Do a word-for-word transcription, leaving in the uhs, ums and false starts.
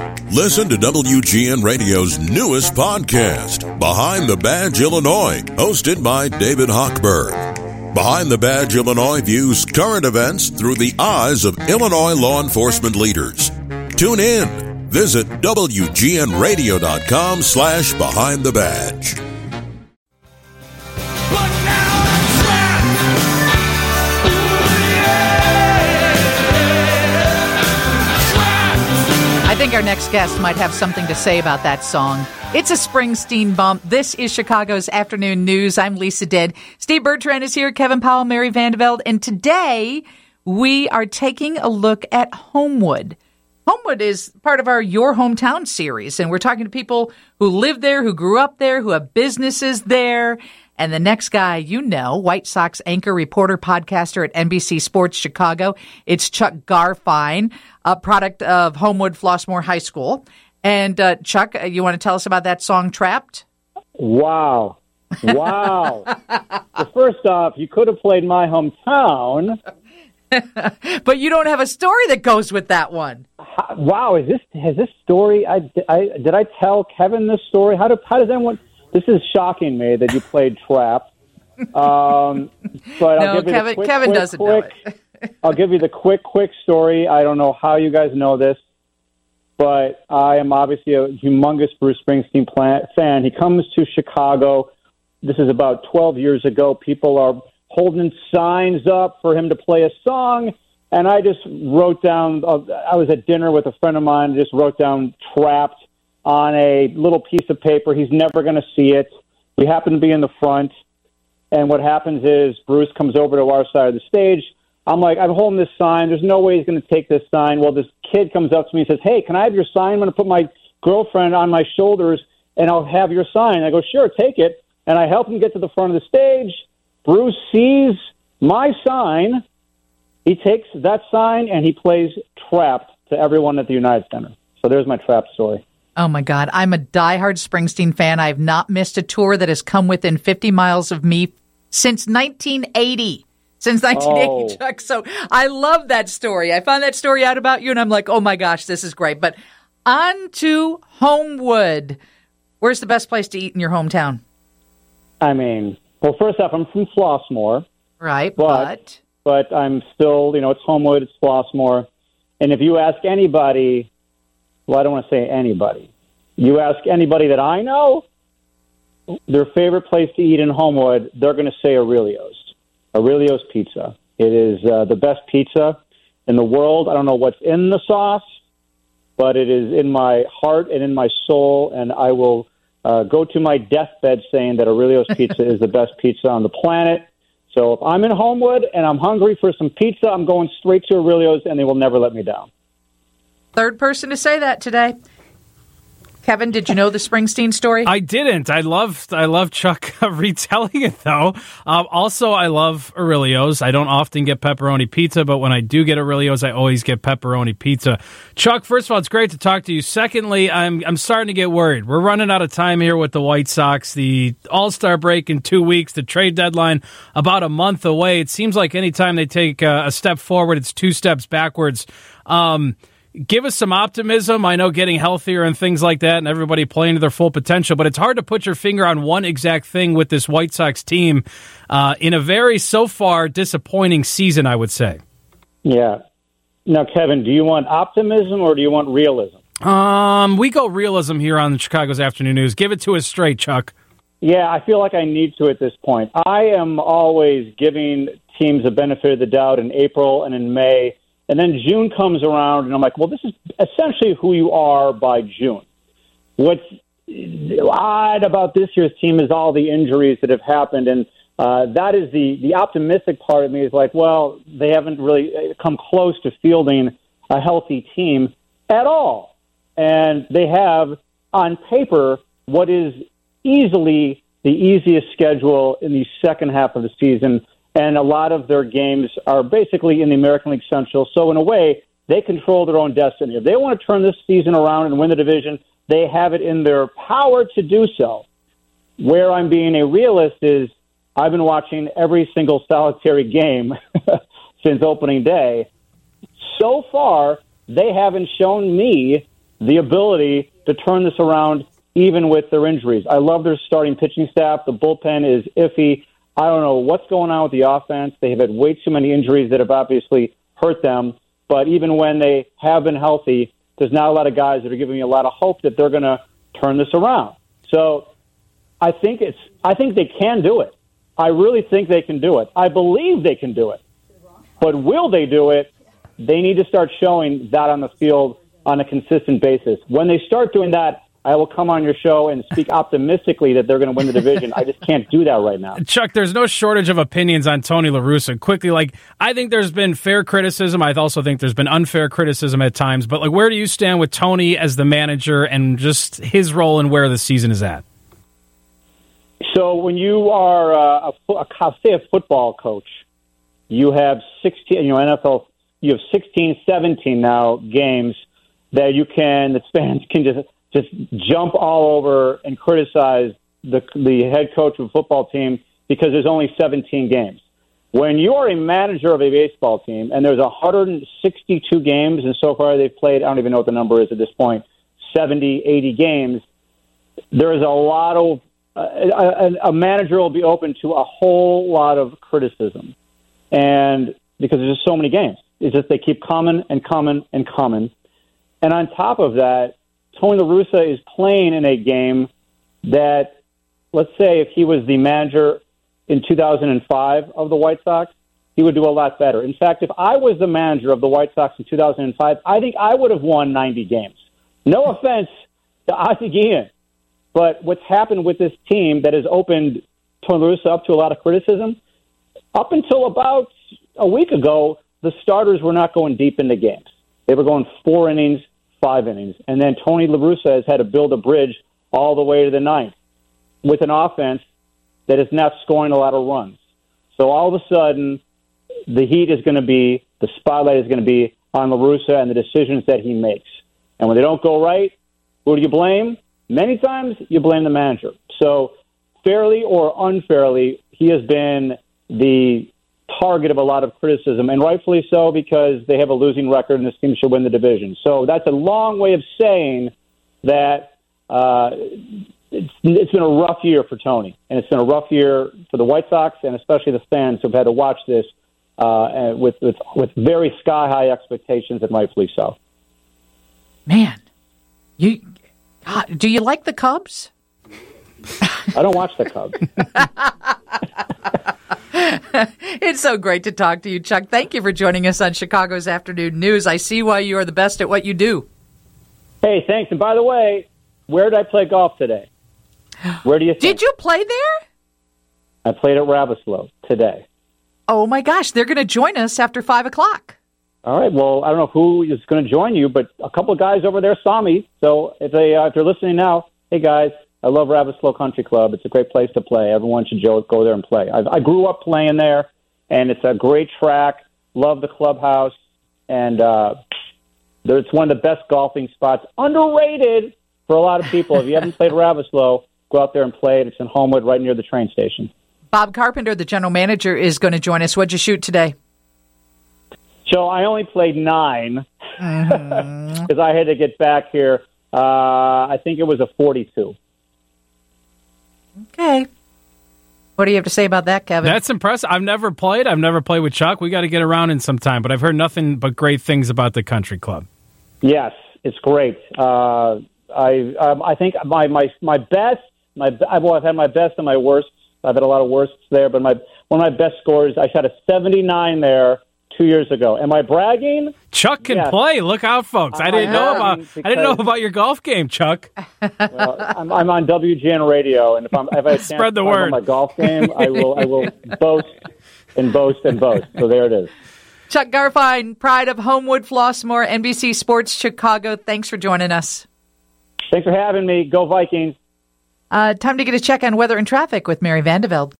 Listen to W G N Radio's newest podcast, Behind the Badge Illinois, hosted by David Hochberg. Behind the Badge Illinois views current events through the eyes of Illinois law enforcement leaders. Tune in. Visit W G N radio dot com slash behind the badge. I think our next guest might have something to say about that song. It's a Springsteen bump. This is Chicago's Afternoon News. I'm Lisa Didd. Steve Bertrand is here, Kevin Powell, Mary Vandeveld, and today we are taking a look at Homewood. Homewood is part of our Your Hometown series, and we're talking to people who live there, who grew up there, who have businesses there. And the next guy, you know, White Sox anchor, reporter, podcaster at N B C Sports Chicago. It's Chuck Garfien, a product of Homewood Flossmoor High School. And uh, Chuck, you want to tell us about that song, Trapped? Wow. Wow. Well, first off, you could have played My Hometown. But you don't have a story that goes with that one. How, wow. Is this, has this story, I, I, did I tell Kevin this story? How, do, how does anyone... This is shocking me that you played Trapped. Um, but I'll no, give you Kevin, the quick, Kevin quick, doesn't quick, know it. I'll give you the quick, quick story. I don't know how you guys know this, but I am obviously a humongous Bruce Springsteen fan. He comes to Chicago. This is about twelve years ago. People are holding signs up for him to play a song, and I just wrote down, I was at dinner with a friend of mine, just wrote down Trapped on a little piece of paper. He's never going to see it. We happen to be in the front, and what happens is Bruce comes over to our side of the stage. I'm like, I'm holding this sign. There's no way he's going to take this sign. Well, this kid comes up to me and says, hey, can I have your sign? I'm going to put my girlfriend on my shoulders, and I'll have your sign. I go, sure, take it. And I help him get to the front of the stage. Bruce sees my sign. He takes that sign, and he plays Trapped to everyone at the United Center. So there's my Trapped story. Oh, my God. I'm a diehard Springsteen fan. I have not missed a tour that has come within fifty miles of me since nineteen eighty. Since nineteen eighty, oh. Chuck. So I love that story. I found that story out about you, and I'm like, oh, my gosh, this is great. But on to Homewood. Where's the best place to eat in your hometown? I mean, well, first off, I'm from Flossmoor. Right, but... But, but I'm still, you know, it's Homewood, it's Flossmoor. And if you ask anybody... Well, I don't want to say anybody. You ask anybody that I know, their favorite place to eat in Homewood, they're going to say Aurelio's. Aurelio's Pizza. It is uh, the best pizza in the world. I don't know what's in the sauce, but it is in my heart and in my soul, and I will uh, go to my deathbed saying that Aurelio's Pizza is the best pizza on the planet. So if I'm in Homewood and I'm hungry for some pizza, I'm going straight to Aurelio's, and they will never let me down. Third person to say that today. Kevin, did you know the Springsteen story? I didn't. I love I love Chuck retelling it, though. Um, also, I love Aurelio's. I don't often get pepperoni pizza, but when I do get Aurelio's, I always get pepperoni pizza. Chuck, first of all, it's great to talk to you. Secondly, I'm I'm starting to get worried. We're running out of time here with the White Sox. The All-Star break in two weeks, the trade deadline about a month away. It seems like anytime they take a, a step forward, it's two steps backwards. Um Give us some optimism. I know getting healthier and things like that and everybody playing to their full potential, but it's hard to put your finger on one exact thing with this White Sox team uh, in a very, so far, disappointing season, I would say. Yeah. Now, Kevin, do you want optimism or do you want realism? Um, we go realism here on Chicago's Afternoon News. Give it to us straight, Chuck. Yeah, I feel like I need to at this point. I am always giving teams the benefit of the doubt in April and in May. And then June comes around, and I'm like, well, this is essentially who you are by June. What's odd about this year's team is all the injuries that have happened, and uh, that is the, the optimistic part of me is like, well, they haven't really come close to fielding a healthy team at all. And they have, on paper, what is easily the easiest schedule in the second half of the season. And a lot of their games are basically in the American League Central. So in a way, they control their own destiny. If they want to turn this season around and win the division, they have it in their power to do so. Where I'm being a realist is I've been watching every single solitary game since opening day. So far, they haven't shown me the ability to turn this around even with their injuries. I love their starting pitching staff. The bullpen is iffy. I don't know what's going on with the offense. They have had way too many injuries that have obviously hurt them. But even when they have been healthy, there's not a lot of guys that are giving me a lot of hope that they're going to turn this around. So I think it's. I think they can do it. I really think they can do it. I believe they can do it. But will they do it? They need to start showing that on the field on a consistent basis. When they start doing that, I will come on your show and speak optimistically that they're going to win the division. I just can't do that right now. Chuck, there's no shortage of opinions on Tony La Russa. Quickly, like, I think there's been fair criticism. I also think there's been unfair criticism at times. But, like, where do you stand with Tony as the manager and just his role and where the season is at? So when you are uh, a, a, say a football coach, you have sixteen, you know, N F L, you have sixteen, seventeen now games that you can, that fans can just just jump all over and criticize the the head coach of a football team because there's only seventeen games. When you are a manager of a baseball team and there's one hundred sixty-two games, and so far they've played, I don't even know what the number is at this point, seventy, eighty games, there is a lot of, uh, a, a manager will be open to a whole lot of criticism. And because there's just so many games. It's just they keep coming and coming and coming. And on top of that, Tony La Russa is playing in a game that, let's say if he was the manager in two thousand five of the White Sox, he would do a lot better. In fact, if I was the manager of the White Sox in two thousand five, I think I would have won ninety games. No offense to Ozzie Guillen, but what's happened with this team that has opened Tony La Russa up to a lot of criticism, up until about a week ago, the starters were not going deep into games. They were going four innings, five innings. And then Tony La Russa has had to build a bridge all the way to the ninth with an offense that is not scoring a lot of runs. So all of a sudden, the heat is going to be, the spotlight is going to be on La Russa and the decisions that he makes. And when they don't go right, who do you blame? Many times, you blame the manager. So fairly or unfairly, he has been the target of a lot of criticism, and rightfully so, because they have a losing record and this team should win the division. So that's a long way of saying that uh, it's, it's been a rough year for Tony, and it's been a rough year for the White Sox, and especially the fans who've had to watch this uh, with, with with very sky-high expectations, and rightfully so. Man, you God, do you like the Cubs? I don't watch the Cubs. It's so great to talk to you, Chuck. Thank you for joining us on Chicago's Afternoon News. I see why you are the best at what you do. Hey, thanks. And by the way, where did I play golf today? Where do you think? Did you play there? I played at Ravenslow today. Oh, my gosh. They're going to join us after five o'clock. All right. Well, I don't know who is going to join you, but a couple of guys over there saw me. So if, they, uh, if they're listening now, hey, guys, I love Ravenslow Country Club. It's a great place to play. Everyone should go there and play. I, I grew up playing there, and it's a great track. Love the clubhouse, and uh, it's one of the best golfing spots. Underrated for a lot of people. If you haven't played Ravenslow, go out there and play it. It's in Homewood, right near the train station. Bob Carpenter, the general manager, is going to join us. What'd you shoot today? So I only played nine because mm-hmm. I had to get back here. Uh, I think it was a forty-two. Okay. What do you have to say about that, Kevin? That's impressive. I've never played. I've never played with Chuck. We got to get around in some time, but I've heard nothing but great things about the country club. Yes, it's great. Uh, I um, I think my my my best my well, I've had my best and my worst. I've had a lot of worsts there, but my one of my best scores, I shot a seventy-nine there two years ago. Am I bragging? Chuck can yes. play. Look out, folks! I, I didn't know about because, I didn't know about your golf game, Chuck. Well, I'm, I'm on W G N radio, and if I'm if I have a chance spread the to word on my golf game, I will I will boast and boast and boast. So there it is. Chuck Garfien, pride of Homewood, Flossmoor, N B C Sports Chicago. Thanks for joining us. Thanks for having me. Go Vikings. Uh, time to get a check on weather and traffic with Mary Vandeveld.